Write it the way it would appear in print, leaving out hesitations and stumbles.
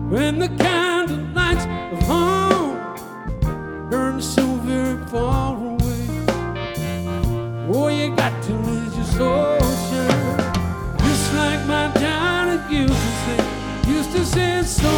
when the candle lights of home burn so very far away. Oh, you got to lose your soul, sure. Just like my Johnny used to say, so